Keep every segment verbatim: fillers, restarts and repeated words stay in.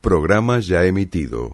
programa ya emitido.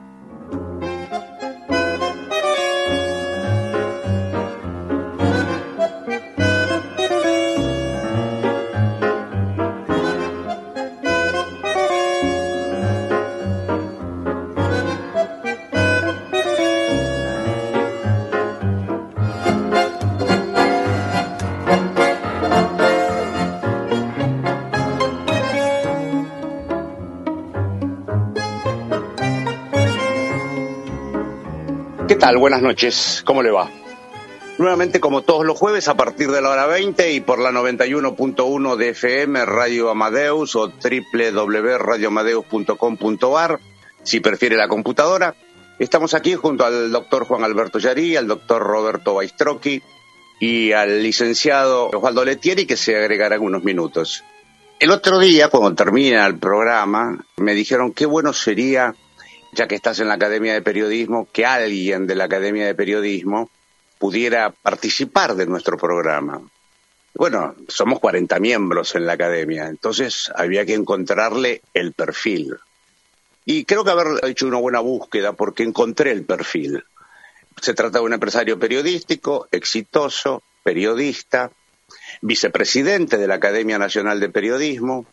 ¿Qué tal? Buenas noches. ¿Cómo le va? Nuevamente, como todos los jueves, a partir de la hora veinte y por la noventa y uno punto uno de F M, Radio Amadeus o doble u doble u doble u punto radio amadeus punto com punto a r, si prefiere la computadora. Estamos aquí junto al doctor Juan Alberto Yarí, al doctor Roberto Baistrocchi y al licenciado Osvaldo Lettieri, que se agregará en unos minutos. El otro día, cuando termina el programa, me dijeron qué bueno sería, ya que estás en la Academia de Periodismo, que alguien de la Academia de Periodismo pudiera participar de nuestro programa. Bueno, somos cuarenta miembros en la Academia, entonces había que encontrarle el perfil. Y creo que haber hecho una buena búsqueda porque encontré el perfil. Se trata de un empresario periodístico, exitoso, periodista, vicepresidente de la Academia Nacional de Periodismo,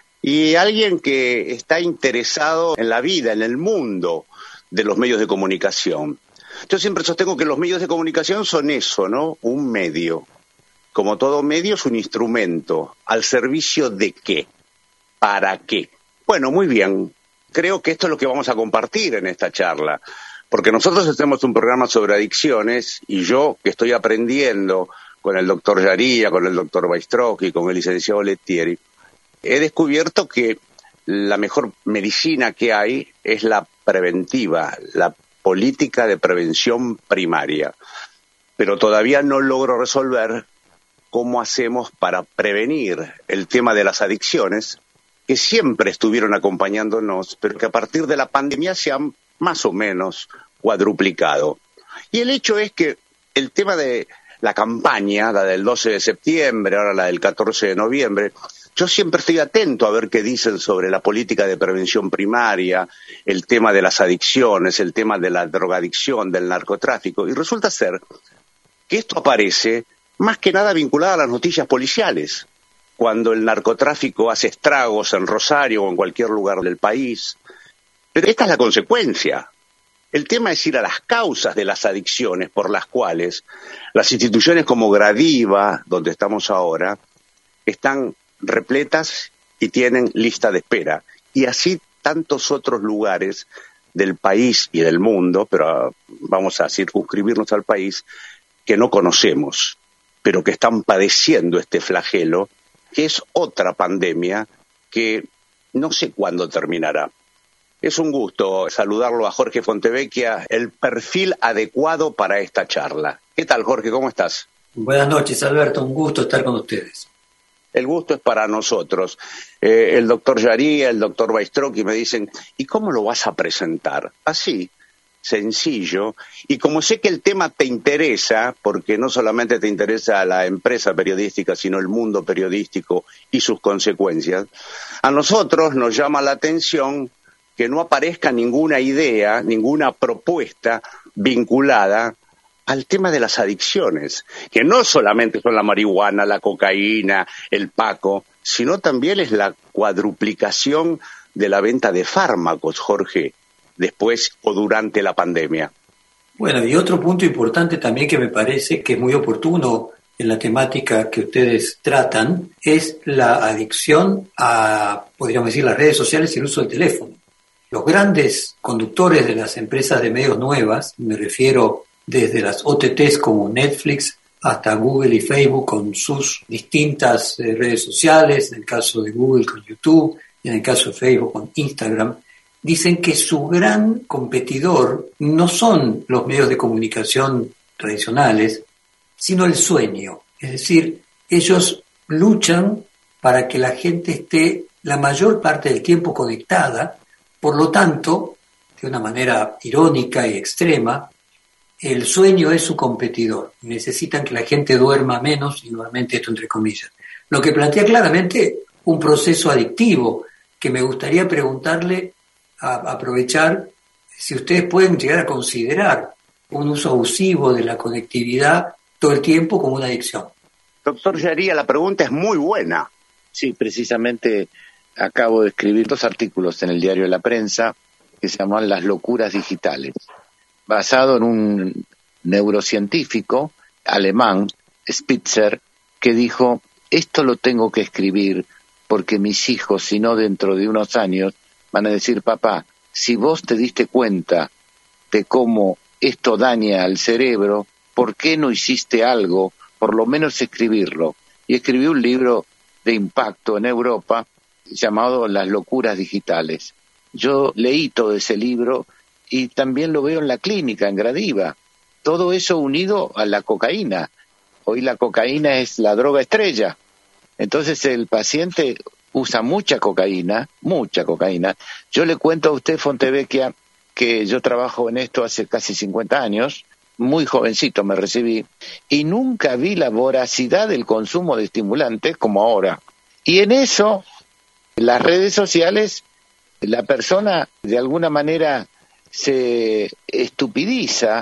y alguien que está interesado en la vida, en el mundo de los medios de comunicación. Yo siempre sostengo que los medios de comunicación son eso, ¿no? Un medio. Como todo medio es un instrumento. ¿Al servicio de qué? ¿Para qué? Bueno, muy bien. Creo que esto es lo que vamos a compartir en esta charla. Porque nosotros hacemos un programa sobre adicciones y yo, que estoy aprendiendo con el doctor Yaría, con el doctor Baistrocchi, con el licenciado Lettieri, he descubierto que la mejor medicina que hay es la preventiva, la política de prevención primaria. Pero todavía no logro resolver cómo hacemos para prevenir el tema de las adicciones, que siempre estuvieron acompañándonos, pero que a partir de la pandemia se han más o menos cuadruplicado. Y el hecho es que el tema de la campaña, la del doce de septiembre, ahora la del catorce de noviembre, yo siempre estoy atento a ver qué dicen sobre la política de prevención primaria, el tema de las adicciones, el tema de la drogadicción, del narcotráfico, y resulta ser que esto aparece más que nada vinculado a las noticias policiales, cuando el narcotráfico hace estragos en Rosario o en cualquier lugar del país. Pero esta es la consecuencia. El tema es ir a las causas de las adicciones por las cuales las instituciones como Gradiva, donde estamos ahora, están repletas y tienen lista de espera. Y así tantos otros lugares del país y del mundo, pero vamos a circunscribirnos al país, que no conocemos, pero que están padeciendo este flagelo, que es otra pandemia que no sé cuándo terminará. Es un gusto saludarlo a Jorge Fontevecchia, el perfil adecuado para esta charla. ¿Qué tal, Jorge? ¿Cómo estás? Buenas noches, Alberto. Un gusto estar con ustedes. El gusto es para nosotros. Eh, el doctor Yarí, el doctor Baistrocchi me dicen, ¿y cómo lo vas a presentar? Así, sencillo. Y como sé que el tema te interesa, porque no solamente te interesa la empresa periodística, sino el mundo periodístico y sus consecuencias, a nosotros nos llama la atención que no aparezca ninguna idea, ninguna propuesta vinculada al tema de las adicciones, que no solamente son la marihuana, la cocaína, el paco, sino también es la cuadruplicación de la venta de fármacos, Jorge, después o durante la pandemia. Bueno, y otro punto importante también que me parece que es muy oportuno en la temática que ustedes tratan, es la adicción a, podríamos decir, las redes sociales y el uso del teléfono. Los grandes conductores de las empresas de medios nuevas, me refiero desde las O T Tes como Netflix hasta Google y Facebook con sus distintas eh, redes sociales, en el caso de Google con YouTube y en el caso de Facebook con Instagram, dicen que su gran competidor no son los medios de comunicación tradicionales, sino el sueño. Es decir, ellos luchan para que la gente esté la mayor parte del tiempo conectada. Por lo tanto, de una manera irónica y extrema, el sueño es su competidor. Necesitan que la gente duerma menos, y nuevamente esto entre comillas. Lo que plantea claramente un proceso adictivo, que me gustaría preguntarle a, a aprovechar si ustedes pueden llegar a considerar un uso abusivo de la conectividad todo el tiempo como una adicción. Doctor Yaría, la pregunta es muy buena. Sí, precisamente acabo de escribir dos artículos en el diario La Prensa que se llaman Las locuras digitales, basado en un neurocientífico alemán, Spitzer, que dijo, esto lo tengo que escribir porque mis hijos, si no dentro de unos años, van a decir, papá, si vos te diste cuenta de cómo esto daña al cerebro, ¿por qué no hiciste algo? Por lo menos escribirlo. Y escribí un libro de impacto en Europa llamado Las locuras digitales. Yo leí todo ese libro y también lo veo en la clínica, en Gradiva. Todo eso unido a la cocaína. Hoy la cocaína es la droga estrella. Entonces el paciente usa mucha cocaína, mucha cocaína. Yo le cuento a usted, Fontevecchia, que yo trabajo en esto hace casi cincuenta años, muy jovencito me recibí, y nunca vi la voracidad del consumo de estimulantes como ahora. Y en eso, las redes sociales, la persona de alguna manera se estupidiza,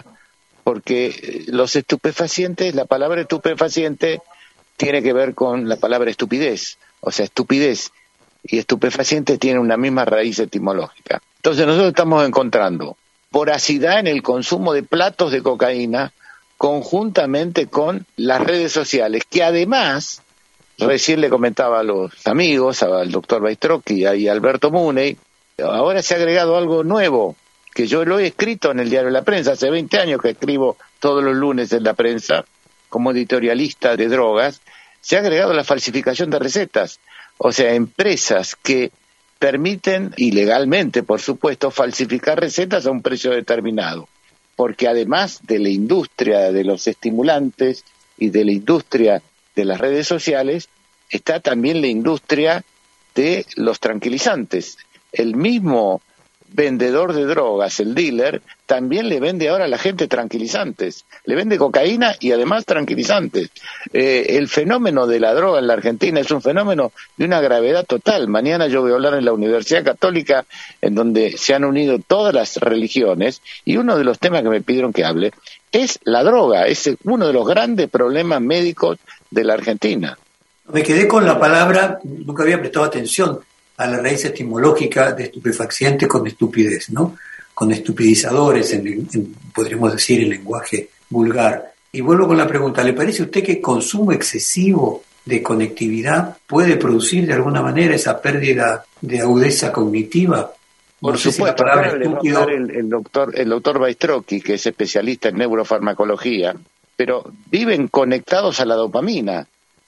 porque los estupefacientes, la palabra estupefaciente tiene que ver con la palabra estupidez, o sea, estupidez y estupefaciente tienen una misma raíz etimológica. Entonces nosotros estamos encontrando voracidad en el consumo de platos de cocaína conjuntamente con las redes sociales, que además, recién le comentaba a los amigos, al doctor Baistrocchi y a Alberto Muney, ahora se ha agregado algo nuevo, que yo lo he escrito en el diario La Prensa, hace veinte años que escribo todos los lunes en La Prensa, como editorialista de drogas, se ha agregado la falsificación de recetas, o sea, empresas que permiten, ilegalmente por supuesto, falsificar recetas a un precio determinado, porque además de la industria de los estimulantes y de la industria de las redes sociales, está también la industria de los tranquilizantes. El mismo vendedor de drogas, el dealer, también le vende ahora a la gente tranquilizantes, le vende cocaína y además tranquilizantes. Eh, el fenómeno de la droga en la Argentina es un fenómeno de una gravedad total. Mañana yo voy a hablar en la Universidad Católica, en donde se han unido todas las religiones, y uno de los temas que me pidieron que hable es la droga, es uno de los grandes problemas médicos de la Argentina. Me quedé con la palabra, nunca había prestado atención a la raíz etimológica de estupefaciente con estupidez, ¿no? Con estupidizadores, en, en, podríamos decir, en lenguaje vulgar. Y vuelvo con la pregunta, ¿le parece a usted que el consumo excesivo de conectividad puede producir de alguna manera esa pérdida de agudeza cognitiva? Por no supuesto, si ahora le va a hablar el, el doctor, el doctor Baistrocchi, que es especialista en neurofarmacología, pero viven conectados a la dopamina.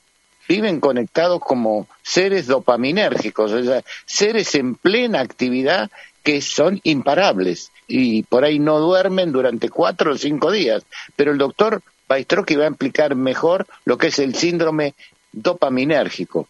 Viven conectados como seres dopaminérgicos, o sea, seres en plena actividad que son imparables y por ahí no duermen durante cuatro o cinco días. Pero el doctor Baistrocchi va a explicar mejor lo que es el síndrome dopaminérgico.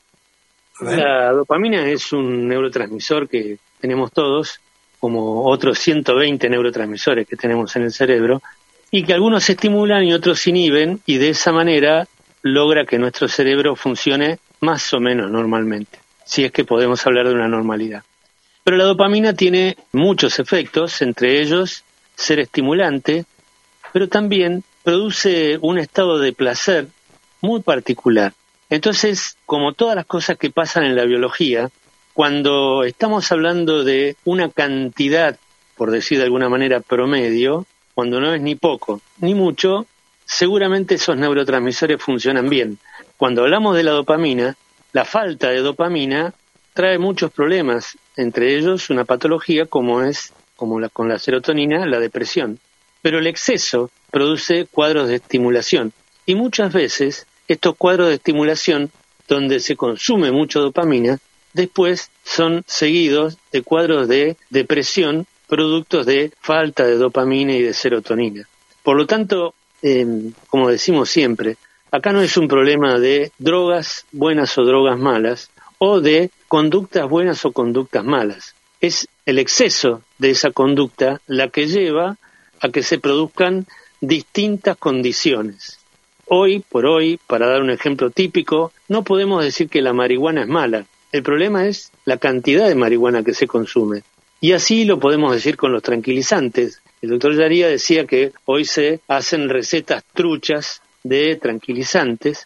La dopamina es un neurotransmisor que tenemos todos, como otros ciento veinte neurotransmisores que tenemos en el cerebro, y que algunos estimulan y otros inhiben, y de esa manera logra que nuestro cerebro funcione más o menos normalmente, si es que podemos hablar de una normalidad. Pero la dopamina tiene muchos efectos, entre ellos ser estimulante, pero también produce un estado de placer muy particular. Entonces, como todas las cosas que pasan en la biología, cuando estamos hablando de una cantidad, por decir de alguna manera promedio, cuando no es ni poco ni mucho, seguramente esos neurotransmisores funcionan bien. Cuando hablamos de la dopamina, la falta de dopamina trae muchos problemas, entre ellos una patología como es, como la, con la serotonina, la depresión. Pero el exceso produce cuadros de estimulación, y muchas veces estos cuadros de estimulación, donde se consume mucho dopamina, después son seguidos de cuadros de depresión, productos de falta de dopamina y de serotonina. Por lo tanto, Eh, como decimos siempre, acá no es un problema de drogas buenas o drogas malas, o de conductas buenas o conductas malas. Es el exceso de esa conducta la que lleva a que se produzcan distintas condiciones. Hoy por hoy, para dar un ejemplo típico, no podemos decir que la marihuana es mala. El problema es la cantidad de marihuana que se consume. Y así lo podemos decir con los tranquilizantes. El doctor Yaría decía que hoy se hacen recetas truchas de tranquilizantes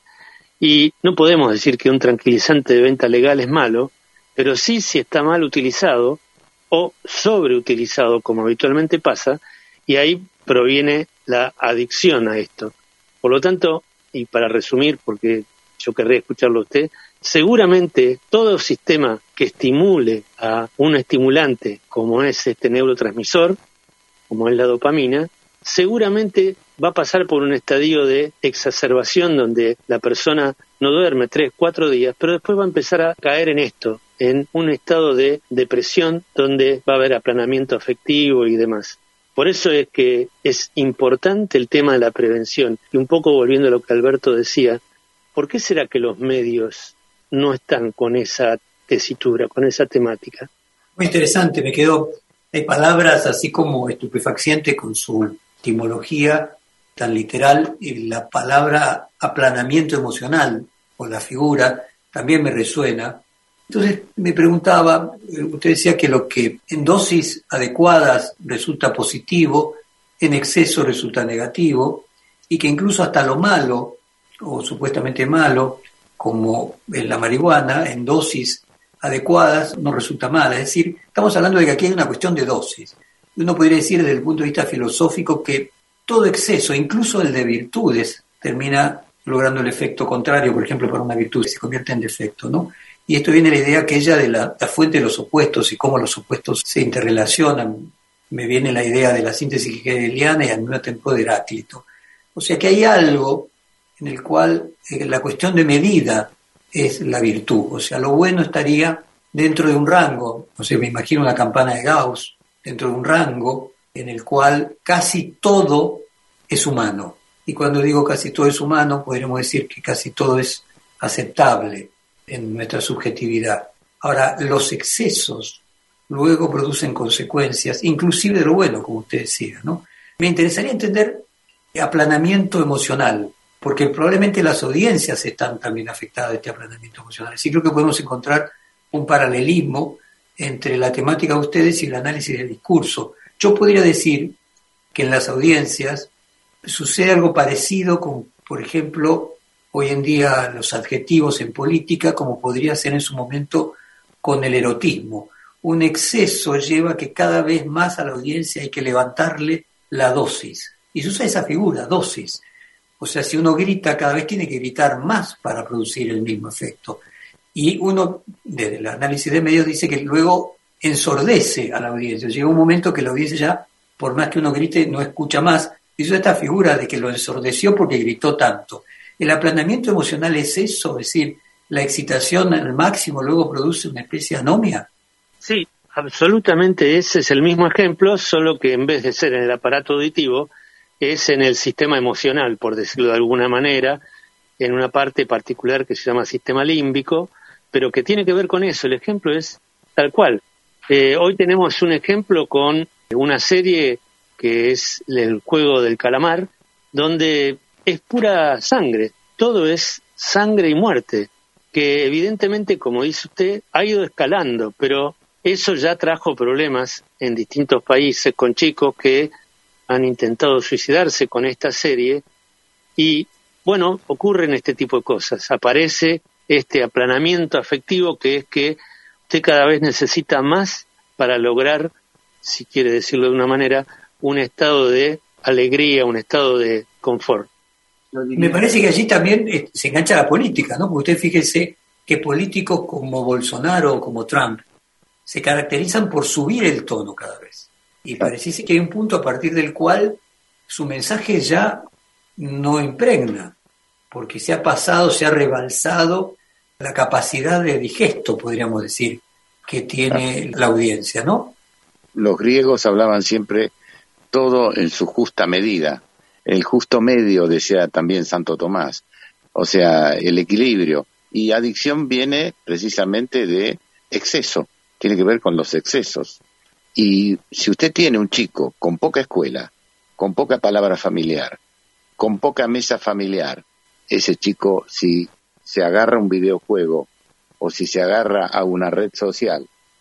y no podemos decir que un tranquilizante de venta legal es malo, pero sí si está mal utilizado o sobreutilizado, como habitualmente pasa, y ahí proviene la adicción a esto. Por lo tanto, y para resumir, porque yo querría escucharlo a usted, seguramente todo sistema que estimule a un estimulante como es este neurotransmisor, como es la dopamina, seguramente va a pasar por un estadio de exacerbación donde la persona no duerme tres, cuatro días, pero después va a empezar a caer en esto, en un estado de depresión donde va a haber aplanamiento afectivo y demás. Por eso es que es importante el tema de la prevención. Y un poco volviendo a lo que Alberto decía, ¿por qué será que los medios no están con esa tesitura, con esa temática? Muy interesante, me quedó. Hay palabras así como estupefaciente con su etimología tan literal, y la palabra aplanamiento emocional o la figura también me resuena. Entonces me preguntaba, usted decía que lo que en dosis adecuadas resulta positivo, en exceso resulta negativo, y que incluso hasta lo malo, o supuestamente malo, como en la marihuana, en dosis adecuadas no resulta mala. Es decir, estamos hablando de que aquí hay una cuestión de dosis. Uno podría decir desde el punto de vista filosófico que todo exceso, incluso el de virtudes, termina logrando el efecto contrario, por ejemplo, para una virtud se convierte en defecto, ¿no? Y esto viene de la idea aquella de la, la fuente de los opuestos y cómo los opuestos se interrelacionan. Me viene la idea de la síntesis hegeliana y al mismo tiempo de Heráclito. O sea que hay algo en el cual eh, la cuestión de medida es la virtud. O sea, lo bueno estaría dentro de un rango. O sea, me imagino una campana de Gauss, dentro de un rango en el cual casi todo es humano. Y cuando digo casi todo es humano, podríamos decir que casi todo es aceptable en nuestra subjetividad. Ahora, los excesos luego producen consecuencias, inclusive de lo bueno, como usted decía, ¿no? Me interesaría entender aplanamiento emocional, porque probablemente las audiencias están también afectadas de este aplanamiento emocional. Así creo que podemos encontrar un paralelismo entre la temática de ustedes y el análisis del discurso. Yo podría decir que en las audiencias sucede algo parecido con, por ejemplo, hoy en día los adjetivos en política, como podría ser en su momento con el erotismo. Un exceso lleva a que cada vez más a la audiencia hay que levantarle la dosis. Y se usa esa figura, dosis. O sea, si uno grita, cada vez tiene que gritar más para producir el mismo efecto. Y uno, desde el análisis de medios, dice que luego ensordece a la audiencia. Llega un momento que la audiencia ya, por más que uno grite, no escucha más. Y eso esta figura de que lo ensordeció porque gritó tanto. El aplanamiento emocional es eso, es decir, la excitación al máximo luego produce una especie de anomia. Sí, absolutamente ese es el mismo ejemplo, solo que en vez de ser en el aparato auditivo, es en el sistema emocional, por decirlo de alguna manera, en una parte particular que se llama sistema límbico, pero que tiene que ver con eso. El ejemplo es tal cual. Eh, hoy tenemos un ejemplo con una serie que es el juego del calamar, donde es pura sangre, todo es sangre y muerte, que evidentemente, como dice usted, ha ido escalando, pero eso ya trajo problemas en distintos países con chicos que han intentado suicidarse con esta serie y, bueno, ocurren este tipo de cosas. Aparece este aplanamiento afectivo que es que usted cada vez necesita más para lograr, si quiere decirlo de una manera, un estado de alegría, un estado de confort. Me parece que allí también eh, se engancha la política, ¿no? Porque usted fíjese que políticos como Bolsonaro o como Trump se caracterizan por subir el tono cada vez. Y pareciese que hay un punto a partir del cual su mensaje ya no impregna, porque se ha pasado, se ha rebalsado la capacidad de digesto, podríamos decir, que tiene la audiencia, ¿no? Los griegos hablaban siempre todo en su justa medida. El justo medio, decía también Santo Tomás, o sea, el equilibrio. Y adicción viene precisamente de exceso, tiene que ver con los excesos. Y si usted tiene un chico con poca escuela, con poca palabra familiar, con poca mesa familiar, ese chico, si se agarra a un videojuego o si se agarra a una red social,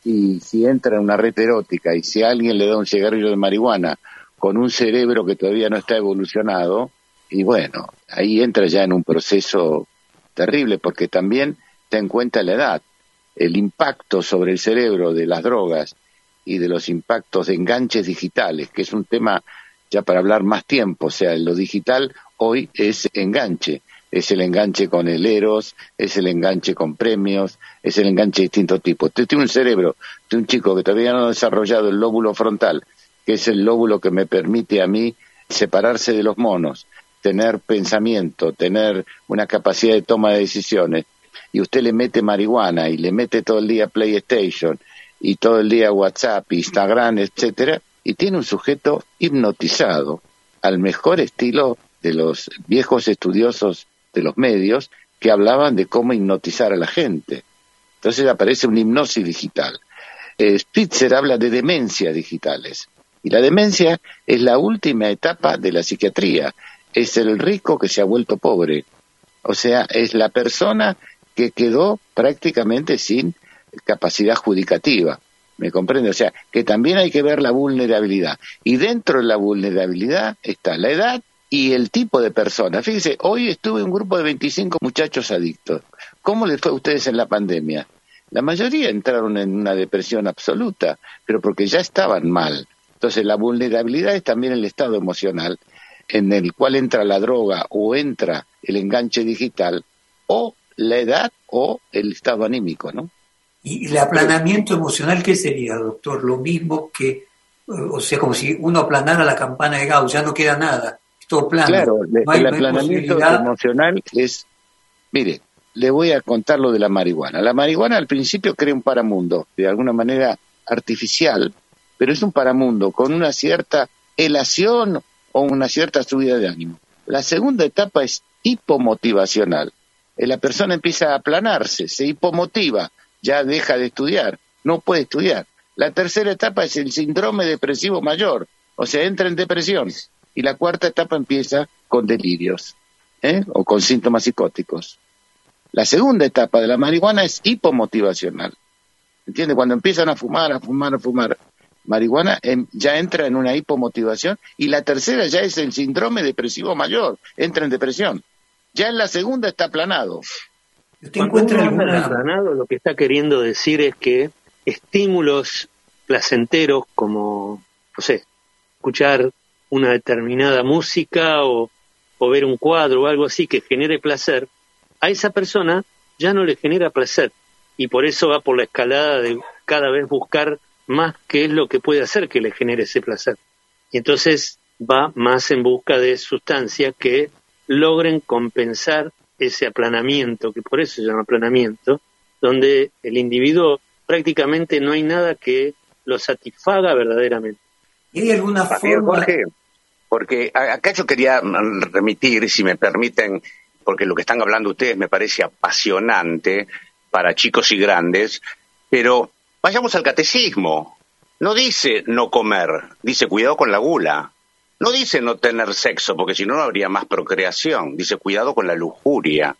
y si entra en una red erótica y si alguien le da un cigarrillo de marihuana con un cerebro que todavía no está evolucionado, y bueno, ahí entra ya en un proceso terrible, porque también ten en cuenta la edad, el impacto sobre el cerebro de las drogas y de los impactos de enganches digitales, que es un tema ya para hablar más tiempo. O sea, lo digital hoy es enganche, es el enganche con el Eros, es el enganche con premios, es el enganche de distintos tipos. Usted tiene un cerebro de un chico que todavía no ha desarrollado el lóbulo frontal, que es el lóbulo que me permite a mí separarse de los monos, tener pensamiento, tener una capacidad de toma de decisiones, y usted le mete marihuana y le mete todo el día PlayStation y todo el día WhatsApp, Instagram, etcétera, y tiene un sujeto hipnotizado al mejor estilo de los viejos estudiosos de los medios que hablaban de cómo hipnotizar a la gente. Entonces aparece una hipnosis digital. Eh, Spitzer habla de demencias digitales, y la demencia es la última etapa de la psiquiatría. Es el rico que se ha vuelto pobre, o sea, es la persona que quedó prácticamente sin capacidad judicativa, ¿me comprende? O sea, que también hay que ver la vulnerabilidad, y dentro de la vulnerabilidad está la edad y el tipo de persona. Fíjese, hoy estuve en un grupo de veinticinco muchachos adictos. ¿Cómo les fue a ustedes en la pandemia? La mayoría entraron en una depresión absoluta, pero porque ya estaban mal. Entonces la vulnerabilidad es también el estado emocional en el cual entra la droga o entra el enganche digital, o la edad o el estado anímico, ¿no? ¿Y el aplanamiento emocional qué sería, doctor? Lo mismo que, o sea, como si uno aplanara la campana de Gauss, ya no queda nada, es todo plano. Claro, no hay, el no hay aplanamiento posibilidad... emocional es, mire, le voy a contar lo de la marihuana. La marihuana al principio crea un paramundo, de alguna manera artificial, pero es un paramundo con una cierta elación o una cierta subida de ánimo. La segunda etapa es hipomotivacional. La persona empieza a aplanarse, se hipomotiva, ya deja de estudiar, no puede estudiar. La tercera etapa es el síndrome depresivo mayor, o sea, entra en depresión. Y la cuarta etapa empieza con delirios, ¿eh? o con síntomas psicóticos. La segunda etapa de la marihuana es hipomotivacional. ¿Entiende? Cuando empiezan a fumar, a fumar, a fumar marihuana, em, ya entra en una hipomotivación, y la tercera ya es el síndrome depresivo mayor, entra en depresión. Ya en la segunda está aplanado. ¿Usted encuentra alguna... aplanado? Lo que está queriendo decir es que estímulos placenteros como, no sé, escuchar una determinada música o, o ver un cuadro o algo así que genere placer, a esa persona ya no le genera placer, y por eso va por la escalada de cada vez buscar más qué es lo que puede hacer que le genere ese placer. Y entonces va más en busca de sustancias que logren compensar ese aplanamiento, que por eso se llama aplanamiento, donde el individuo prácticamente no hay nada que lo satisfaga verdaderamente. ¿Y hay alguna forma...? Jorge, porque acá yo quería remitir, si me permiten, porque lo que están hablando ustedes me parece apasionante para chicos y grandes, pero vayamos al catecismo. No dice no comer, dice cuidado con la gula. No dice no tener sexo, porque si no, no habría más procreación. Dice cuidado con la lujuria.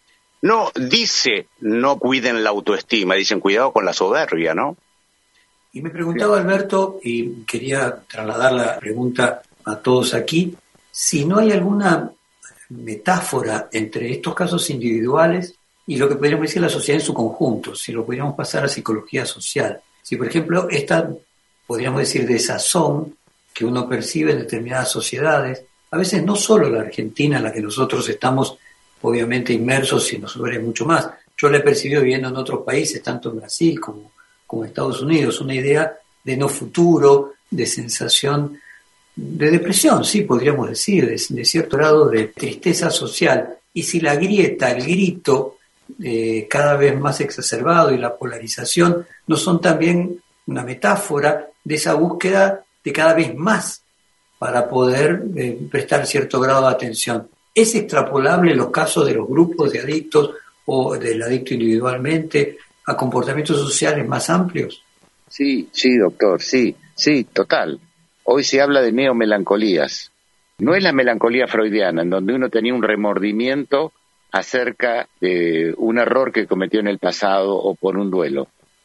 No dice no cuiden la autoestima, dicen cuidado con la soberbia, ¿no? Y me preguntaba, Alberto, y quería trasladar la pregunta a todos aquí, si no hay alguna metáfora entre estos casos individuales y lo que podríamos decir la sociedad en su conjunto, si lo podríamos pasar a psicología social. Si, por ejemplo, esta, podríamos decir, desazón que uno percibe en determinadas sociedades, a veces no solo la Argentina en la que nosotros estamos obviamente inmersos y nos duele mucho más. Yo la he percibido viviendo en otros países, tanto en Brasil como, como en Estados Unidos, una idea de no futuro, de sensación de depresión, sí, podríamos decir, de, de cierto grado de tristeza social. Y si la grieta, el grito, eh, cada vez más exacerbado, y la polarización no son también una metáfora de esa búsqueda de cada vez más para poder eh, prestar cierto grado de atención. ¿Es extrapolable los casos de los grupos de adictos o del adicto individualmente a comportamientos sociales más amplios? Sí, sí, doctor, sí, sí, total. Hoy se habla de neomelancolías. No es la melancolía freudiana, en donde uno tenía un remordimiento acerca de un error que cometió en el pasado o por un duelo.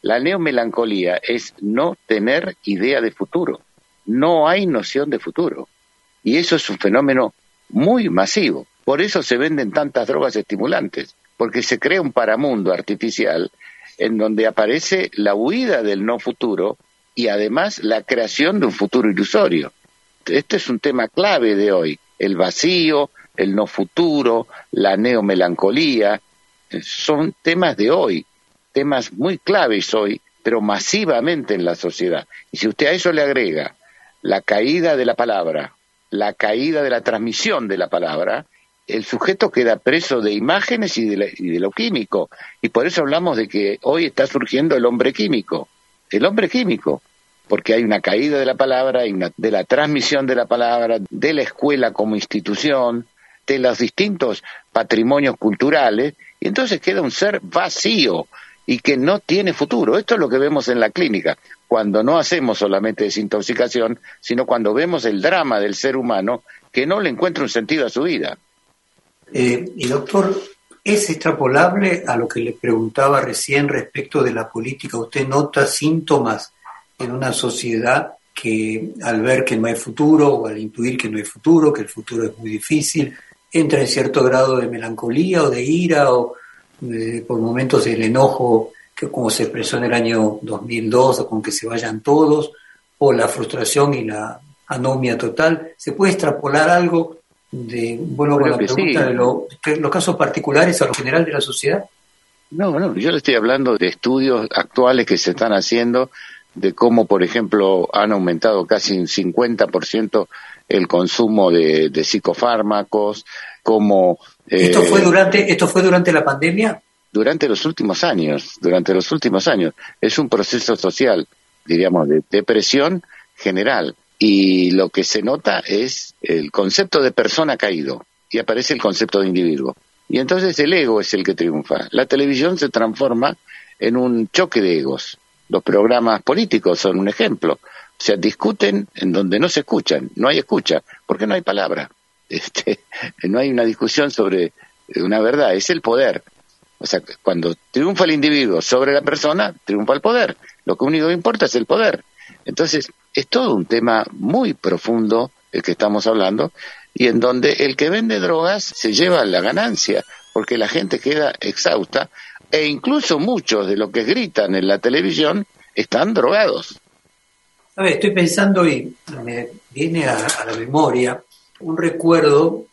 La neomelancolía es no tener idea de futuro. No hay noción de futuro. Y eso es un fenómeno muy masivo. Por eso se venden tantas drogas estimulantes, porque se crea un paramundo artificial en donde aparece la huida del no futuro y además la creación de un futuro ilusorio. Este es un tema clave de hoy, el vacío, el no futuro, la neomelancolía, son temas de hoy, temas muy claves hoy, pero masivamente en la sociedad. Y si usted a eso le agrega la caída de la palabra, la caída de la transmisión de la palabra, el sujeto queda preso de imágenes y de, la, y de lo químico. Y por eso hablamos de que hoy está surgiendo el hombre químico. El hombre químico, porque hay una caída de la palabra, hay una, de la transmisión de la palabra, de la escuela como institución, de los distintos patrimonios culturales, y entonces queda un ser vacío y que no tiene futuro. Esto es lo que vemos en la clínica, cuando no hacemos solamente desintoxicación, sino cuando vemos el drama del ser humano que no le encuentra un sentido a su vida. Eh, y doctor, ¿es extrapolable a lo que le preguntaba recién respecto de la política? ¿Usted nota síntomas en una sociedad que al ver que no hay futuro o al intuir que no hay futuro, que el futuro es muy difícil, entra en cierto grado de melancolía o de ira o eh, por momentos el enojo, que como se expresó en el año dos mil dos, o con que se vayan todos, o la frustración y la anomia total? ¿Se puede extrapolar algo de, bueno, con la pregunta sí. de lo, que, los casos particulares a lo general de la sociedad? No, no, yo le estoy hablando de estudios actuales que se están haciendo, de cómo, por ejemplo, han aumentado casi un cincuenta por ciento el consumo de, de psicofármacos, como... Eh, ¿Esto fue durante esto fue durante la pandemia? Durante los últimos años, durante los últimos años. Es un proceso social, diríamos, de depresión general. Y lo que se nota es el concepto de persona caído, y aparece el concepto de individuo. Y entonces el ego es el que triunfa. La televisión se transforma en un choque de egos. Los programas políticos son un ejemplo. O sea, discuten en donde no se escuchan, no hay escucha, porque no hay palabra. Este, no hay una discusión sobre una verdad, es el poder. O sea, cuando triunfa el individuo sobre la persona, triunfa el poder. Lo que único que importa es el poder. Entonces, es todo un tema muy profundo el que estamos hablando, y en donde el que vende drogas se lleva la ganancia, porque la gente queda exhausta, e incluso muchos de los que gritan en la televisión están drogados. A ver, estoy pensando y me viene a, a la memoria un recuerdo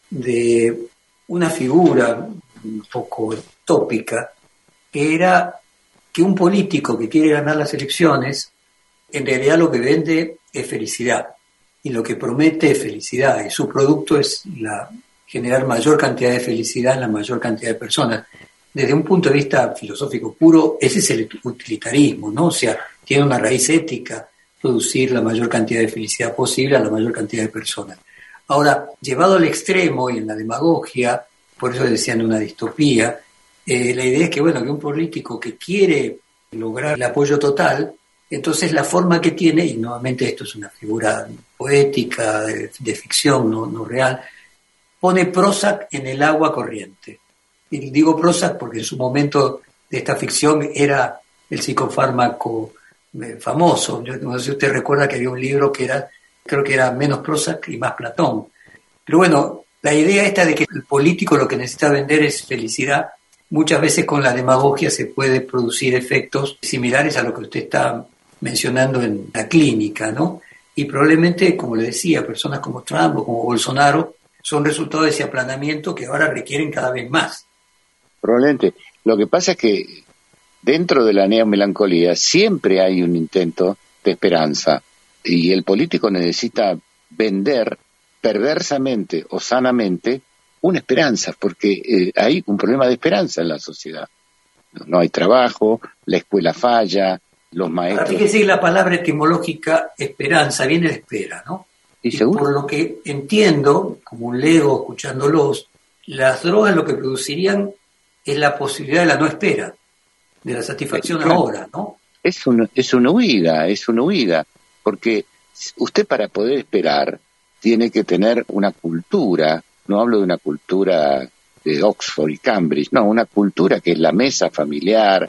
de una figura un poco tópica, que era que un político que quiere ganar las elecciones, en realidad lo que vende es felicidad, y lo que promete es felicidad, y su producto es la, generar mayor cantidad de felicidad en la mayor cantidad de personas. Desde un punto de vista filosófico puro, ese es el utilitarismo, ¿no? O sea, tiene una raíz ética, producir la mayor cantidad de felicidad posible a la mayor cantidad de personas. Ahora, llevado al extremo y en la demagogia, por eso decían una distopía, eh, la idea es que, bueno, que un político que quiere lograr el apoyo total, entonces la forma que tiene, y nuevamente esto es una figura poética, de, de ficción, no, no real, pone Prozac en el agua corriente. Y digo Prozac porque en su momento de esta ficción era el psicofármaco eh, famoso. Yo no sé si usted recuerda que había un libro que era, creo que era menos Prozac y más Platón. Pero bueno, la idea esta de que el político lo que necesita vender es felicidad, muchas veces con la demagogia se puede producir efectos similares a lo que usted está mencionando en la clínica, ¿no? Y probablemente, como le decía, personas como Trump o como Bolsonaro son resultado de ese aplanamiento que ahora requieren cada vez más. Probablemente. Lo que pasa es que dentro de la neomelancolía siempre hay un intento de esperanza, y el político necesita vender perversamente o sanamente una esperanza, porque eh, hay un problema de esperanza en la sociedad. No, no hay trabajo, la escuela falla, los maestros... Hay que decir, la palabra etimológica esperanza viene de espera, ¿no? ¿Y seguro? Por lo que entiendo, como un lego escuchándolos, las drogas lo que producirían es la posibilidad de la no espera, de la satisfacción claro. ahora, ¿no? Es, un, es una huida, es una huida, porque usted para poder esperar tiene que tener una cultura, no hablo de una cultura de Oxford y Cambridge, no, una cultura que es la mesa familiar,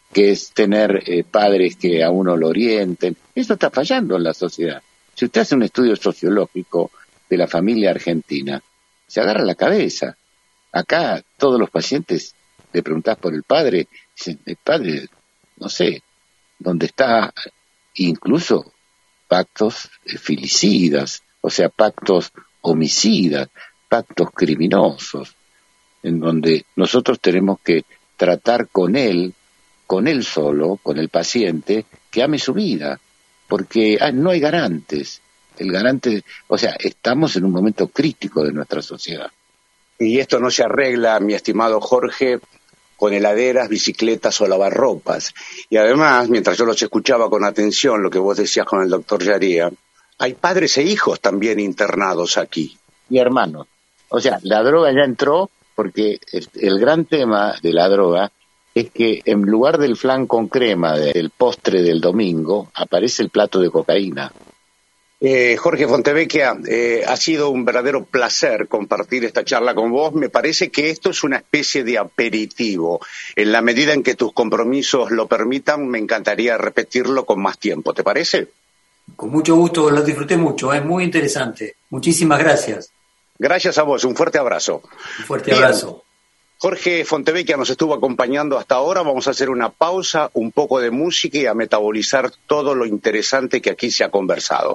que es tener eh, padres que a uno lo orienten. Eso está fallando en la sociedad. Si usted hace un estudio sociológico de la familia argentina, se agarra la cabeza. Acá todos los pacientes le preguntás por el padre, dicen, el padre, no sé, dónde está, incluso pactos filicidas, o sea, pactos homicidas, pactos criminosos, en donde nosotros tenemos que tratar con él, con él solo, con el paciente, que ame su vida, porque ah, no hay garantes. El garante, o sea, estamos en un momento crítico de nuestra sociedad. Y esto no se arregla, mi estimado Jorge, con heladeras, bicicletas o lavarropas. Y además, mientras yo los escuchaba con atención, lo que vos decías con el doctor Yaría, hay padres e hijos también internados aquí. Y hermanos. O sea, la droga ya entró porque el, el gran tema de la droga es que en lugar del flan con crema del postre del domingo, aparece el plato de cocaína. Eh, Jorge Fontevecchia, eh, ha sido un verdadero placer compartir esta charla con vos. Me parece que esto es una especie de aperitivo. En la medida en que tus compromisos lo permitan, me encantaría repetirlo con más tiempo. ¿Te parece? Con mucho gusto, lo disfruté mucho, es muy interesante. Muchísimas gracias. Gracias a vos, un fuerte abrazo. Un fuerte Bien. abrazo. Jorge Fontevecchia nos estuvo acompañando hasta ahora. Vamos a hacer una pausa, un poco de música y a metabolizar todo lo interesante que aquí se ha conversado.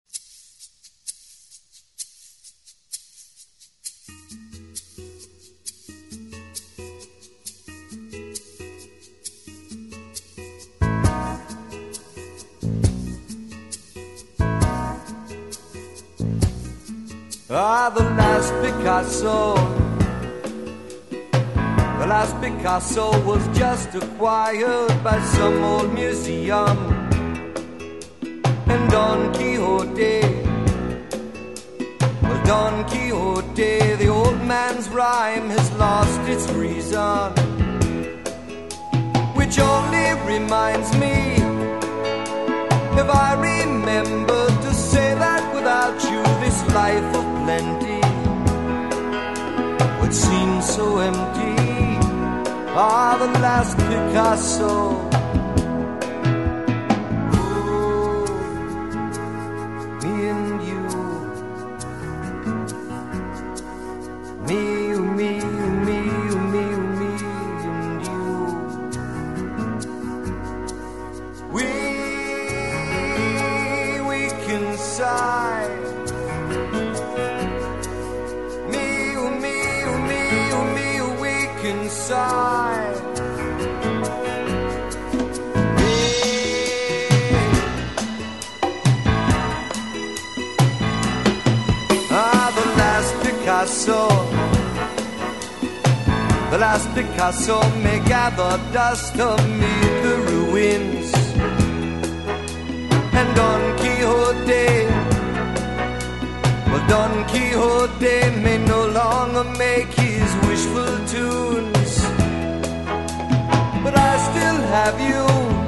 Ah, the last Picasso, the last Picasso was just acquired by some old museum. And Don Quixote, well, Don Quixote, the old man's rhyme has lost its reason, which only reminds me, if I remember to say that without you this life of plenty would seem so empty. Ah, the last Picasso. Oh, me and you, me, me, me, me, me and you. We, we can sigh. Inside. Ah, the last Picasso, the last Picasso may gather dust amid the ruins, and Don Quixote, well, Don Quixote may no longer make his wishful tunes, but I still have you,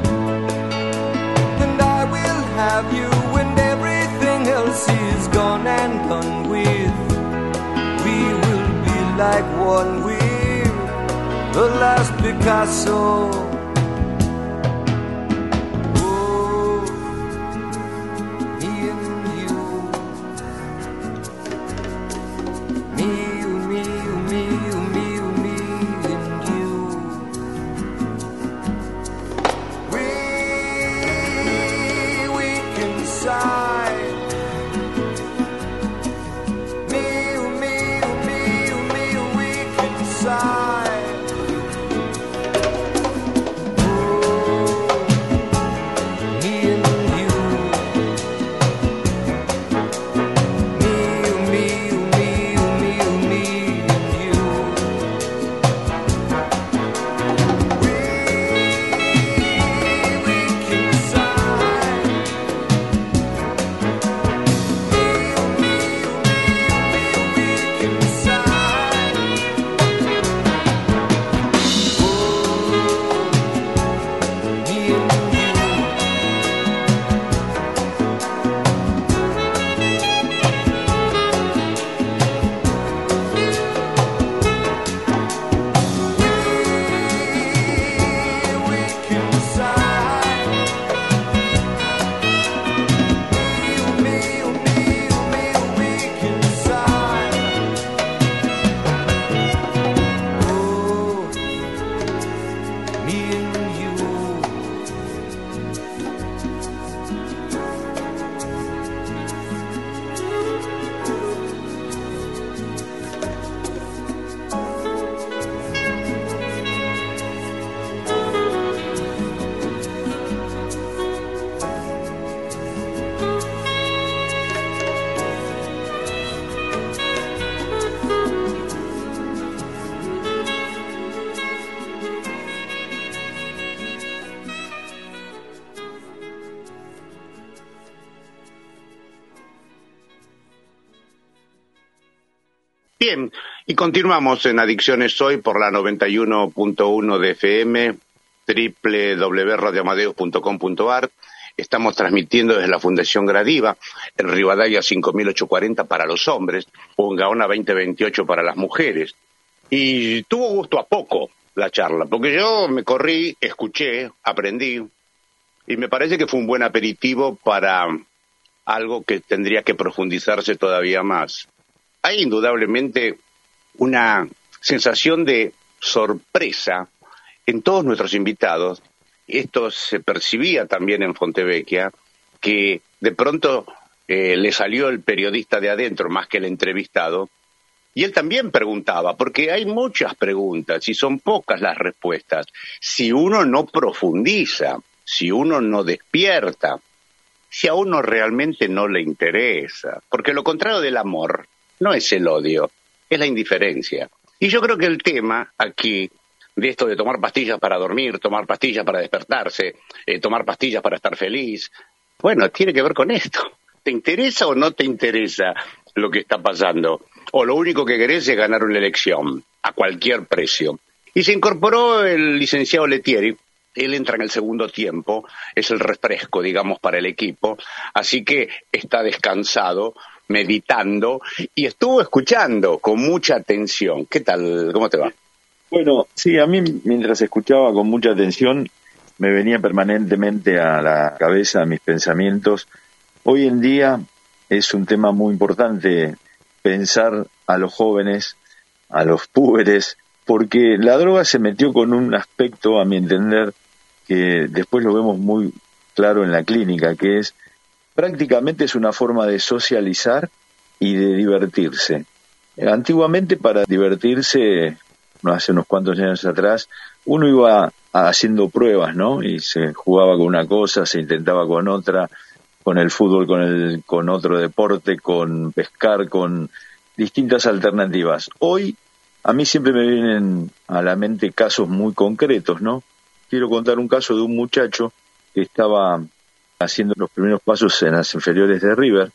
and I will have you when everything else is gone and done with. We will be like one with the last Picasso. Oh, me and you, me, me, me, me, me and you. We, we can sigh. Me, me, me, me, we can sigh. Bien, y continuamos en Adicciones Hoy por la noventa y uno punto uno de F M, doble u doble u doble u punto radio amadeus punto com punto a r. Estamos transmitiendo desde la Fundación Gradiva, en Rivadavia cinco mil ochocientos cuarenta para los hombres, o en Gaona veinte veintiocho para las mujeres. Y tuvo gusto a poco la charla, porque yo me corrí, escuché, aprendí, y me parece que fue un buen aperitivo para algo que tendría que profundizarse todavía más. Hay indudablemente una sensación de sorpresa en todos nuestros invitados. Esto se percibía también en Fontevecchia, que de pronto eh, le salió el periodista de adentro más que el entrevistado, y él también preguntaba, porque hay muchas preguntas y son pocas las respuestas. Si uno no profundiza, si uno no despierta, si a uno realmente no le interesa, porque lo contrario del amor no es el odio, es la indiferencia. Y yo creo que el tema aquí, de esto de tomar pastillas para dormir, tomar pastillas para despertarse, eh, tomar pastillas para estar feliz, bueno, tiene que ver con esto. ¿Te interesa o no te interesa lo que está pasando? O lo único que querés es ganar una elección, a cualquier precio. Y se incorporó el licenciado Lettieri. Él entra en el segundo tiempo, es el refresco, digamos, para el equipo, así que está descansado, meditando, y estuvo escuchando con mucha atención. ¿Qué tal? ¿Cómo te va? Bueno, sí, a mí mientras escuchaba con mucha atención, me venía permanentemente a la cabeza mis pensamientos. Hoy en día es un tema muy importante pensar a los jóvenes, a los púberes, porque la droga se metió con un aspecto, a mi entender, que después lo vemos muy claro en la clínica, que es prácticamente es una forma de socializar y de divertirse. Antiguamente, para divertirse, hace unos cuantos años atrás, uno iba haciendo pruebas, ¿no? Y se jugaba con una cosa, se intentaba con otra, con el fútbol, con el con otro deporte, con pescar, con distintas alternativas. Hoy, a mí siempre me vienen a la mente casos muy concretos, ¿no? Quiero contar un caso de un muchacho que estaba haciendo los primeros pasos en las inferiores de River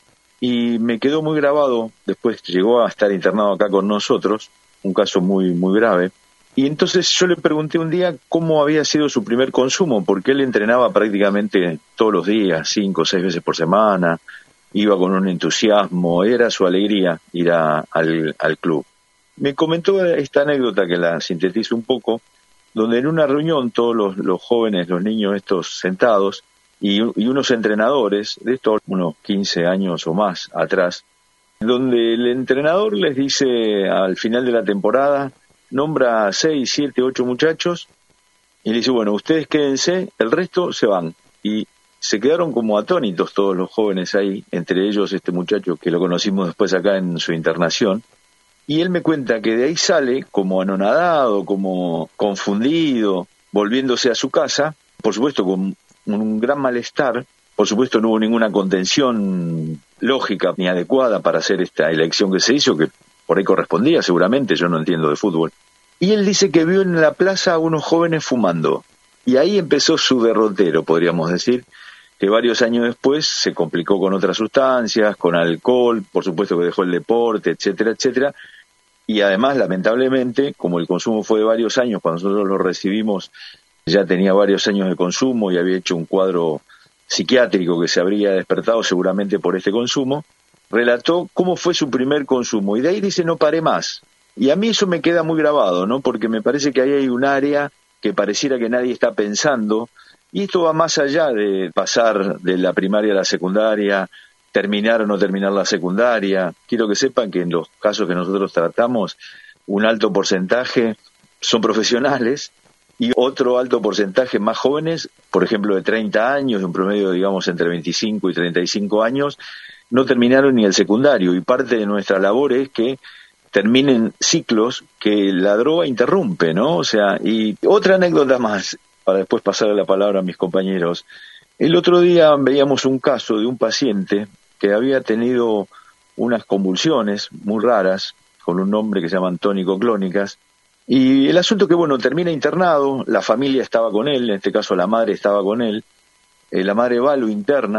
y me quedó muy grabado. Después llegó a estar internado acá con nosotros, un caso muy muy grave. Y entonces yo le pregunté un día cómo había sido su primer consumo, porque él entrenaba prácticamente todos los días, cinco o seis veces por semana, iba con un entusiasmo, era su alegría ir a, al, al club. Me comentó esta anécdota que la sintetizo un poco, donde en una reunión todos los, los jóvenes, los niños estos sentados, y, y unos entrenadores, de estos unos quince años o más atrás, donde el entrenador les dice al final de la temporada, nombra seis, siete, ocho muchachos, y le dice, bueno, ustedes quédense, el resto se van. Y se quedaron como atónitos todos los jóvenes ahí, entre ellos este muchacho que lo conocimos después acá en su internación, y él me cuenta que de ahí sale como anonadado, como confundido, volviéndose a su casa, por supuesto con un gran malestar. Por supuesto no hubo ninguna contención lógica ni adecuada para hacer esta elección que se hizo, que por ahí correspondía seguramente, yo no entiendo de fútbol. Y él dice que vio en la plaza a unos jóvenes fumando, y ahí empezó su derrotero, podríamos decir, que varios años después se complicó con otras sustancias, con alcohol, por supuesto que dejó el deporte, etcétera, etcétera. Y además, lamentablemente, como el consumo fue de varios años, cuando nosotros lo recibimos, ya tenía varios años de consumo y había hecho un cuadro psiquiátrico que se habría despertado seguramente por este consumo, relató cómo fue su primer consumo. Y de ahí dice, no paré más. Y a mí eso me queda muy grabado, ¿no? Porque me parece que ahí hay un área que pareciera que nadie está pensando. Y esto va más allá de pasar de la primaria a la secundaria, terminar o no terminar la secundaria. Quiero que sepan que en los casos que nosotros tratamos, un alto porcentaje son profesionales y otro alto porcentaje más jóvenes, por ejemplo de treinta años, de un promedio digamos entre veinticinco y treinta y cinco años, no terminaron ni el secundario. Y parte de nuestra labor es que terminen ciclos que la droga interrumpe, ¿no? O sea, y otra anécdota más, para después pasarle la palabra a mis compañeros. El otro día veíamos un caso de un paciente que había tenido unas convulsiones muy raras, con un nombre que se llaman tónico-clónicas, y el asunto que, bueno, termina internado, la familia estaba con él, en este caso la madre estaba con él, eh, la madre va, lo interna,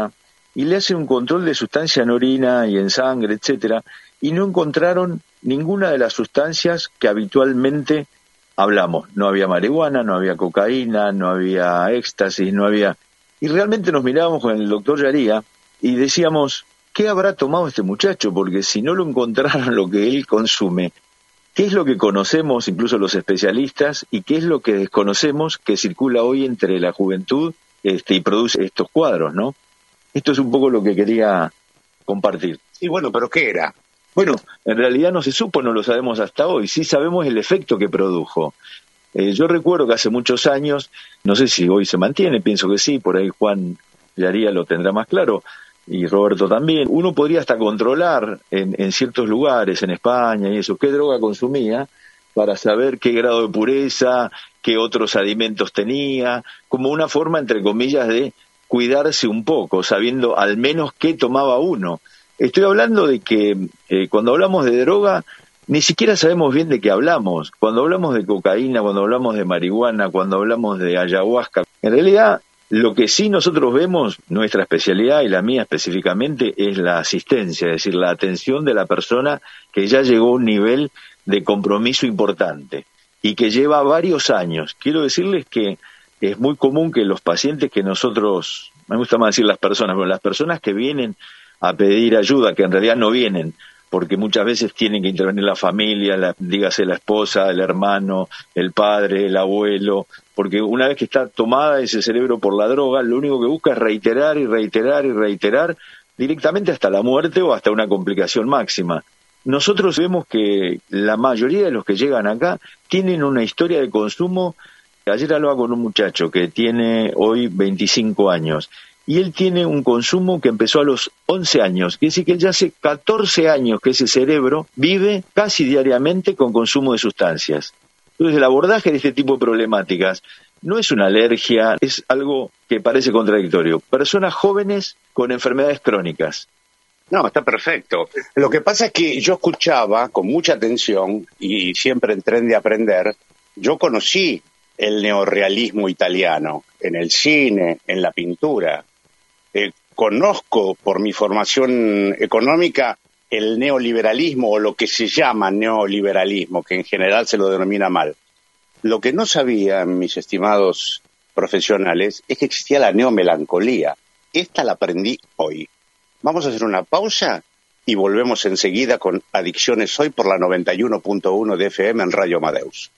y le hacen un control de sustancia en orina y en sangre, etcétera, y no encontraron ninguna de las sustancias que habitualmente hablamos. No había marihuana, no había cocaína, no había éxtasis, no había... Y realmente nos mirábamos con el doctor Yaría y decíamos, ¿qué habrá tomado este muchacho? Porque si no lo encontraron lo que él consume, ¿qué es lo que conocemos, incluso los especialistas, y qué es lo que desconocemos que circula hoy entre la juventud este, y produce estos cuadros, ¿no? Esto es un poco lo que quería compartir. Y bueno, ¿pero qué era? Bueno, en realidad no se supo, no lo sabemos hasta hoy. Sí sabemos el efecto que produjo. Eh, yo recuerdo que hace muchos años, no sé si hoy se mantiene, pienso que sí, por ahí Juan Yaría lo tendrá más claro, y Roberto también. Uno podría hasta controlar en, en ciertos lugares, en España y eso, qué droga consumía para saber qué grado de pureza, qué otros alimentos tenía, como una forma, entre comillas, de cuidarse un poco, sabiendo al menos qué tomaba uno. Estoy hablando de que eh, cuando hablamos de droga, ni siquiera sabemos bien de qué hablamos. Cuando hablamos de cocaína, cuando hablamos de marihuana, cuando hablamos de ayahuasca, en realidad lo que sí nosotros vemos, nuestra especialidad y la mía específicamente, es la asistencia, es decir, la atención de la persona que ya llegó a un nivel de compromiso importante y que lleva varios años. Quiero decirles que es muy común que los pacientes que nosotros, me gusta más decir las personas, pero las personas que vienen a pedir ayuda, que en realidad no vienen, porque muchas veces tienen que intervenir la familia, la, dígase la esposa, el hermano, el padre, el abuelo, porque una vez que está tomada ese cerebro por la droga, lo único que busca es reiterar y reiterar y reiterar, directamente hasta la muerte o hasta una complicación máxima. Nosotros vemos que la mayoría de los que llegan acá tienen una historia de consumo. Ayer hablaba con un muchacho que tiene hoy veinticinco años, y él tiene un consumo que empezó a los once años, quiere decir que él ya hace catorce años que ese cerebro vive casi diariamente con consumo de sustancias. Entonces el abordaje de este tipo de problemáticas no es una alergia, es algo que parece contradictorio. Personas jóvenes con enfermedades crónicas. No, está perfecto. Lo que pasa es que yo escuchaba con mucha atención, y siempre en tren de aprender, yo conocí el neorrealismo italiano en el cine, en la pintura. Eh, conozco por mi formación económica el neoliberalismo, o lo que se llama neoliberalismo, que en general se lo denomina mal. Lo que no sabían mis estimados profesionales es que existía la neomelancolía. Esta la aprendí hoy. Vamos a hacer una pausa y volvemos enseguida con Adicciones Hoy por la noventa y uno punto uno de F M en Radio Amadeus.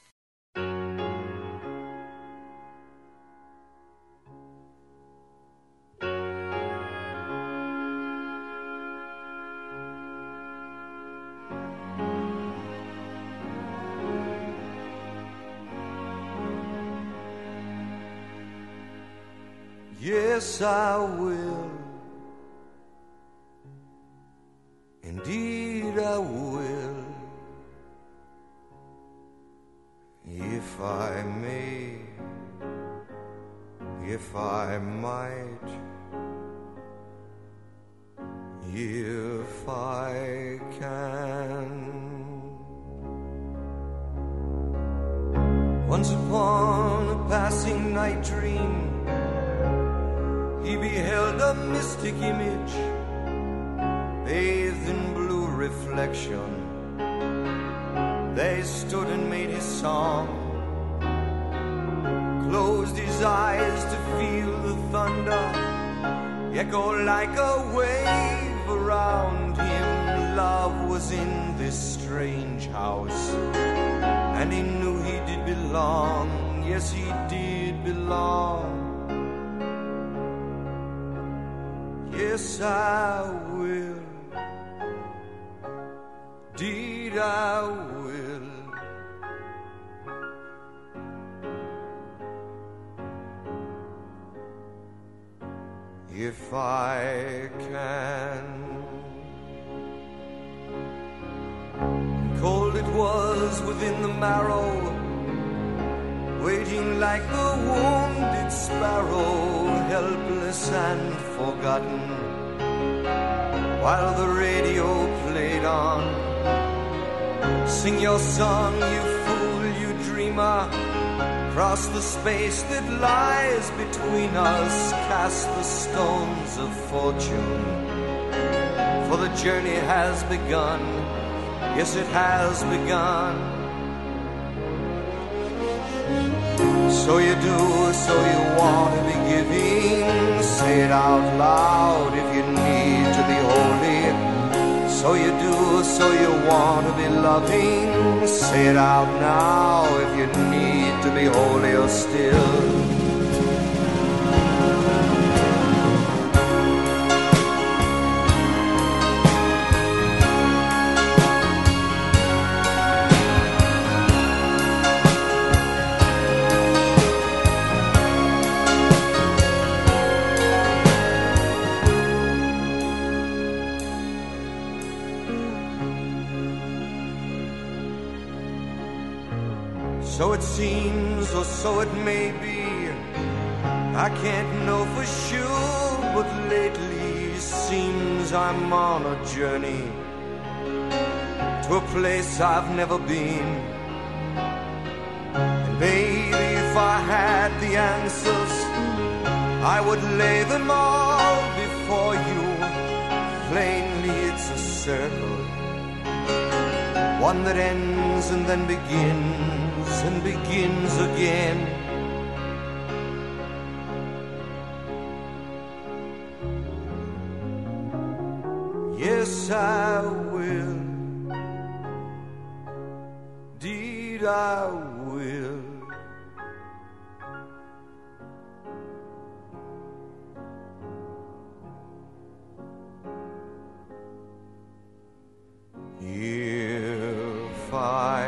Yes, I will. Indeed, I will. If I may, if I might, if I can. Once upon a passing night dream, he beheld a mystic image, bathed in blue reflection. They stood and made his song, closed his eyes to feel the thunder echo like a wave around him. Love was in this strange house, and he knew he did belong. Yes, he did belong. Yes, I will. Indeed, I will. If I can. Cold it was within the marrow, waiting like a wounded sparrow, helpless and forgotten, while the radio played on. Sing your song, you fool, you dreamer, Across the space that lies between us, cast the stones of fortune. For the journey has begun, yes, it has begun. So you do, so you want to be giving. Say it out loud if you need to be holy. So you do, so you want to be loving. Say it out now if you need to be holier still. So it seems, or so it may be, I can't know for sure, but lately seems I'm on a journey to a place I've never been. And maybe if I had the answers, I would lay them all before you. Plainly it's a circle, one that ends and then begins and begins again. Yes, I will. Indeed, I will. If I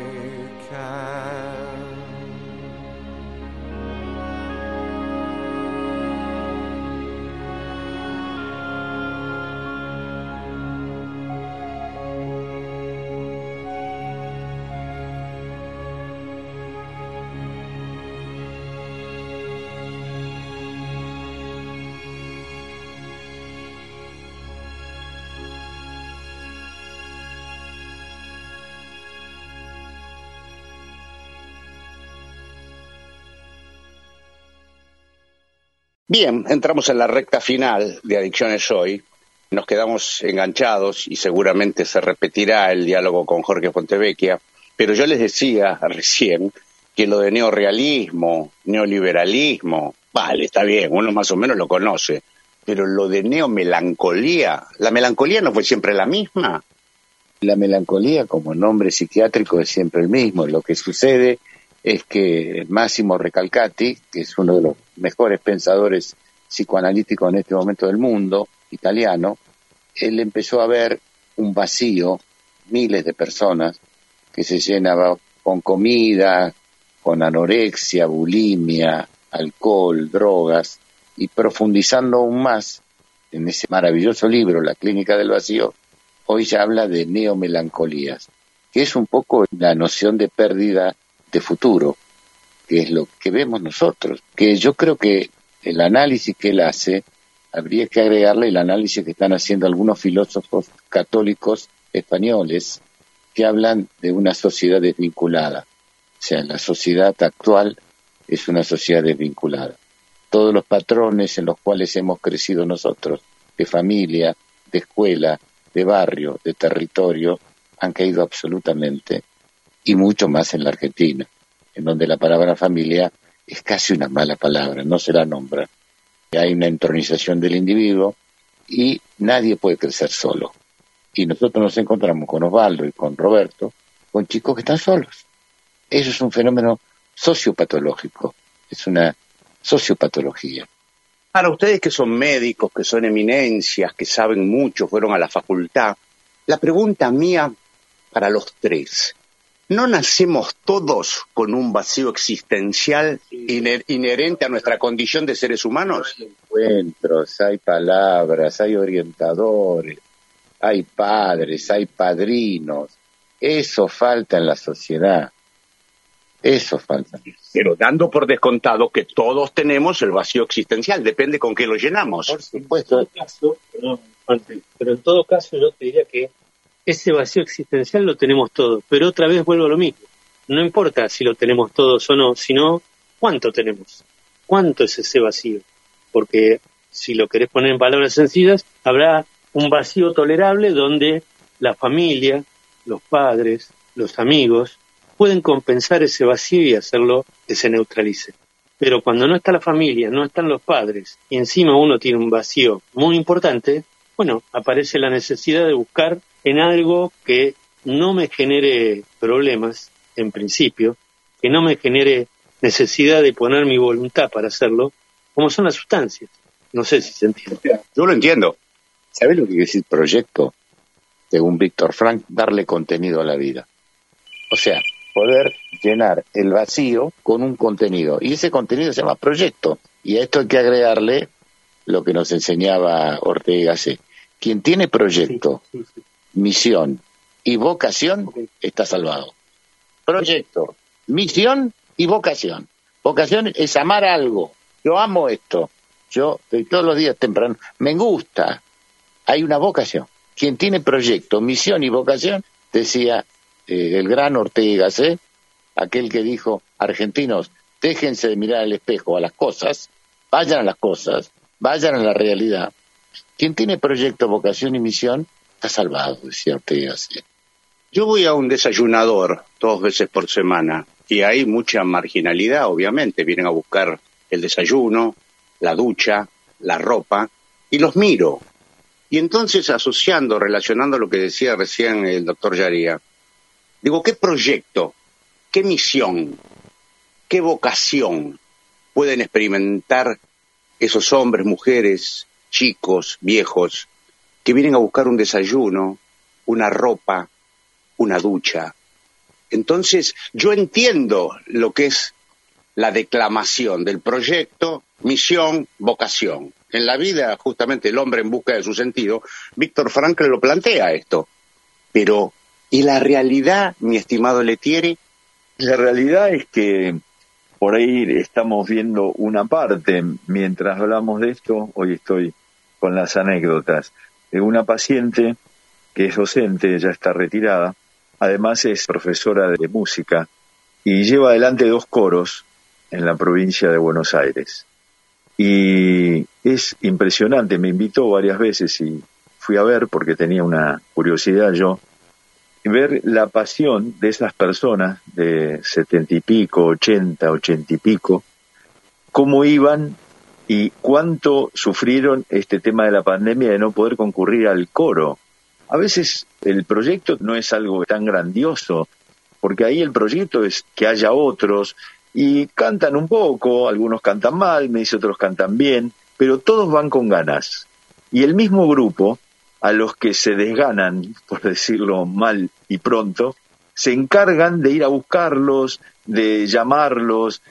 Bien, entramos en la recta final de Adicciones Hoy. Nos quedamos enganchados y seguramente se repetirá el diálogo con Jorge Fontevecchia, pero yo les decía recién que lo de neorrealismo, neoliberalismo, vale, está bien, uno más o menos lo conoce, pero lo de neomelancolía, ¿la melancolía no fue siempre la misma? La melancolía como nombre psiquiátrico es siempre el mismo. Lo que sucede es que Massimo Recalcati, que es uno de los mejores pensadores psicoanalíticos en este momento del mundo, italiano, él empezó a ver un vacío, miles de personas, que se llenaba con comida, con anorexia, bulimia, alcohol, drogas, y profundizando aún más en ese maravilloso libro, La Clínica del Vacío, hoy ya habla de neomelancolías, que es un poco la noción de pérdida de futuro, que es lo que vemos nosotros, que yo creo que el análisis que él hace, habría que agregarle el análisis que están haciendo algunos filósofos católicos españoles que hablan de una sociedad desvinculada. O sea, la sociedad actual es una sociedad desvinculada. Todos los patrones en los cuales hemos crecido nosotros, de familia, de escuela, de barrio, de territorio, han caído absolutamente, y mucho más en la Argentina, en donde la palabra familia es casi una mala palabra, no se la nombra. Hay una entronización del individuo y nadie puede crecer solo. Y nosotros nos encontramos con Osvaldo y con Roberto, con chicos que están solos. Eso es un fenómeno sociopatológico, es una sociopatología. Para ustedes que son médicos, que son eminencias, que saben mucho, fueron a la facultad, la pregunta mía para los tres: ¿no nacemos todos con un vacío existencial iner- inherente a nuestra condición de seres humanos? Hay encuentros, hay palabras, hay orientadores, hay padres, hay padrinos. Eso falta en la sociedad. Eso falta. Pero dando por descontado que todos tenemos el vacío existencial, depende con qué lo llenamos. Por supuesto. En todo caso, perdón, antes, pero en todo caso yo te diría que ese vacío existencial lo tenemos todos, pero otra vez vuelvo a lo mismo. no importa si lo tenemos todos o no, sino cuánto tenemos, cuánto es ese vacío. Porque si lo querés poner en palabras sencillas, habrá un vacío tolerable donde la familia, los padres, los amigos, pueden compensar ese vacío y hacerlo que se neutralice. Pero cuando no está la familia, no están los padres, y encima uno tiene un vacío muy importante, bueno, aparece la necesidad de buscar en algo que no me genere problemas, en principio, que no me genere necesidad de poner mi voluntad para hacerlo, como son las sustancias. No sé si se entiende. Yo lo entiendo. ¿Sabés lo que quiere decir proyecto? Según Víctor Frank, darle contenido a la vida. O sea, poder llenar el vacío con un contenido. Y ese contenido se llama proyecto. Y a esto hay que agregarle lo que nos enseñaba Ortega y Gasset. Quien tiene proyecto, sí, sí, sí. misión y vocación, okay. está salvado. Proyecto, misión y vocación. Vocación es amar algo. Yo amo esto. Yo estoy todos los días temprano. Me gusta. Hay una vocación. Quien tiene proyecto, misión y vocación, decía eh, el gran Ortega y Gasset, aquel que dijo, argentinos, déjense de mirar al espejo, a las cosas, vayan a las cosas, vayan a la realidad. Quien tiene proyecto, vocación y misión, está salvado, decía Ortega y Gasset. Yo voy a un desayunador dos veces por semana y hay mucha marginalidad, obviamente. Vienen a buscar el desayuno, la ducha, la ropa, y los miro. Y entonces, asociando, relacionando lo que decía recién el doctor Yaría, digo, ¿qué proyecto, qué misión, qué vocación pueden experimentar esos hombres, mujeres, chicos, viejos, que vienen a buscar un desayuno, una ropa, una ducha? Entonces, yo entiendo lo que es la declamación del proyecto, misión, vocación. En la vida, justamente, el hombre en busca de su sentido, Víctor Frankl lo plantea esto. Pero, ¿y la realidad, mi estimado Letieri? La realidad es que por ahí estamos viendo una parte. Mientras hablamos de esto, hoy estoy con las anécdotas de una paciente que es docente, ya está retirada, además es profesora de música y lleva adelante dos coros en la provincia de Buenos Aires. Y es impresionante, me invitó varias veces y fui a ver porque tenía una curiosidad yo, ver la pasión de esas personas de setenta y pico, ochenta, ochenta y pico, cómo iban y cuánto sufrieron este tema de la pandemia de no poder concurrir al coro. A veces el proyecto no es algo tan grandioso, porque ahí el proyecto es que haya otros, y cantan un poco, algunos cantan mal, me dice otros cantan bien, pero todos van con ganas. Y el mismo grupo, a los que se desganan, por decirlo mal y pronto, se encargan de ir a buscarlos, de llamarlos,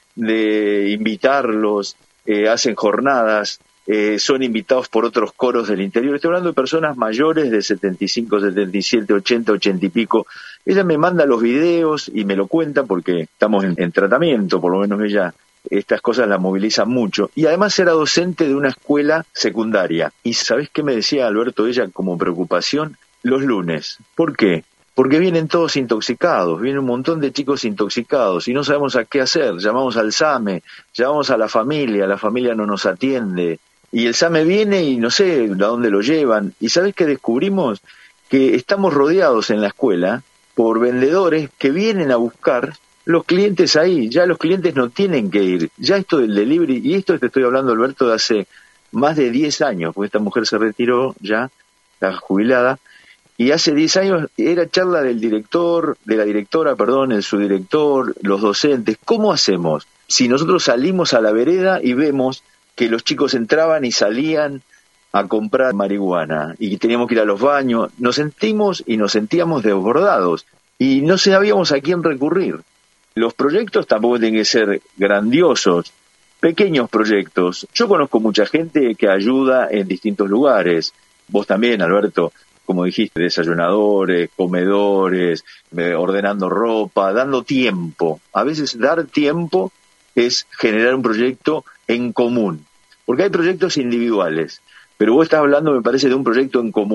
de invitarlos, eh, hacen jornadas, eh, son invitados por otros coros del interior. Estoy hablando de personas mayores de setenta y cinco, setenta y siete, ochenta, ochenta y pico. Ella me manda los videos y me lo cuenta porque estamos en, en tratamiento, por lo menos ella, estas cosas la movilizan mucho. Y además era docente de una escuela secundaria. ¿Y sabés qué me decía Alberto ella como preocupación? Los lunes. ¿Por qué? Porque vienen todos intoxicados, viene un montón de chicos intoxicados y no sabemos a qué hacer. Llamamos al SAME, llamamos a la familia, la familia no nos atiende. Y el SAME viene y no sé a dónde lo llevan. ¿Y sabés qué descubrimos? Que estamos rodeados en la escuela por vendedores que vienen a buscar los clientes ahí. Ya los clientes no tienen que ir. Ya esto del delivery, y esto te estoy hablando, Alberto, de hace más de diez años, porque esta mujer se retiró ya, está jubilada, y hace diez años era charla del director, de la directora, perdón, el subdirector, los docentes. ¿Cómo hacemos? Si nosotros salimos a la vereda y vemos que los chicos entraban y salían a comprar marihuana y teníamos que ir a los baños, nos sentimos y nos sentíamos desbordados y no sabíamos a quién recurrir. Los proyectos tampoco tienen que ser grandiosos, pequeños proyectos. Yo conozco mucha gente que ayuda en distintos lugares. Vos también, Alberto, como dijiste, desayunadores, comedores, ordenando ropa, dando tiempo. A veces dar tiempo es generar un proyecto en común, porque hay proyectos individuales. Pero vos estás hablando, me parece, de un proyecto en común,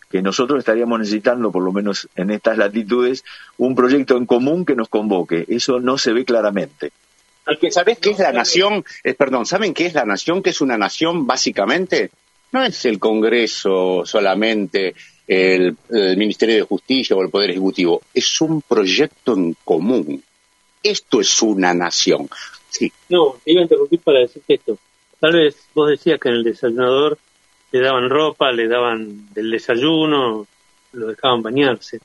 que nosotros estaríamos necesitando, por lo menos en estas latitudes, un proyecto en común que nos convoque. Eso no se ve claramente. Porque ¿sabés qué es la nación? Eh, perdón, ¿saben qué es la nación? ¿Qué es una nación básicamente? No es el Congreso solamente, el, el Ministerio de Justicia o el Poder Ejecutivo. Es un proyecto en común. Esto es una nación. Sí. No, te iba a interrumpir para decirte esto. Tal vez vos decías que en el desayunador le daban ropa, le daban del desayuno, lo dejaban bañarse.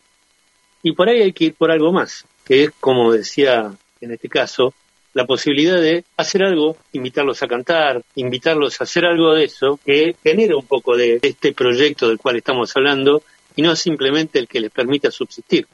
Y por ahí hay que ir por algo más, que es, como decía en este caso, la posibilidad de hacer algo, invitarlos a cantar, invitarlos a hacer algo de eso, que genere un poco de este proyecto del cual estamos hablando, y no simplemente el que les permita subsistir.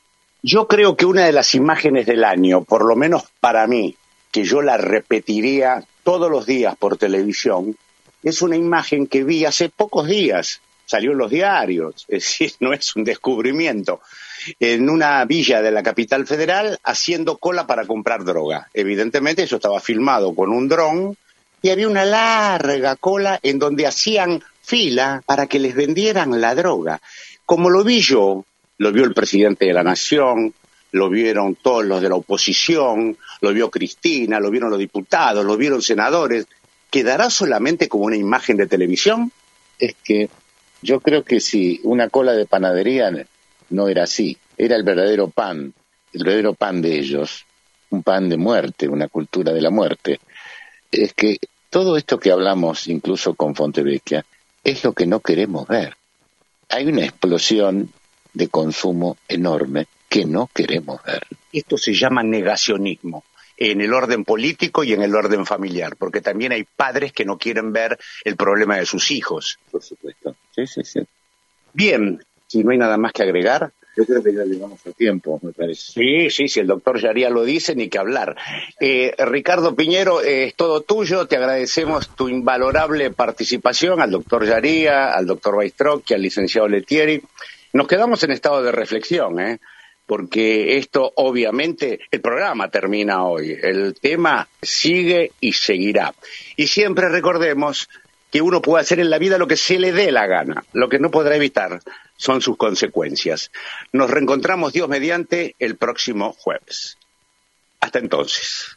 Yo creo que una de las imágenes del año, por lo menos para mí, que yo la repetiría todos los días por televisión, es una imagen que vi hace pocos días, salió en los diarios, es decir, no es un descubrimiento, en una villa de la capital federal haciendo cola para comprar droga. Evidentemente eso estaba filmado con un dron y había una larga cola en donde hacían fila para que les vendieran la droga. Como lo vi yo, lo vio el presidente de la Nación, lo vieron todos los de la oposición, lo vio Cristina, lo vieron los diputados, lo vieron senadores. ¿Quedará solamente como una imagen de televisión? Es que yo creo que si una cola de panadería no era así, era el verdadero pan, el verdadero pan de ellos, un pan de muerte, una cultura de la muerte. Es que todo esto que hablamos, incluso con Fontevecchia, es lo que no queremos ver. Hay una explosión de consumo enorme que no queremos ver. Esto se llama negacionismo, en el orden político y en el orden familiar, porque también hay padres que no quieren ver el problema de sus hijos. Por supuesto. Sí, sí, sí. Bien, si no hay nada más que agregar. Yo creo que ya llegamos a tiempo, me parece. Sí, sí, si el doctor Yaría lo dice, ni que hablar. Eh, Ricardo Piñero, eh, es todo tuyo, te agradecemos tu invalorable participación, al doctor Yaría, al doctor Baistrocchi, al licenciado Lettieri. Nos quedamos en estado de reflexión, ¿eh? Porque esto obviamente, el programa termina hoy, el tema sigue y seguirá. Y siempre recordemos que uno puede hacer en la vida lo que se le dé la gana, lo que no podrá evitar son sus consecuencias. Nos reencontramos, Dios mediante, el próximo jueves. Hasta entonces.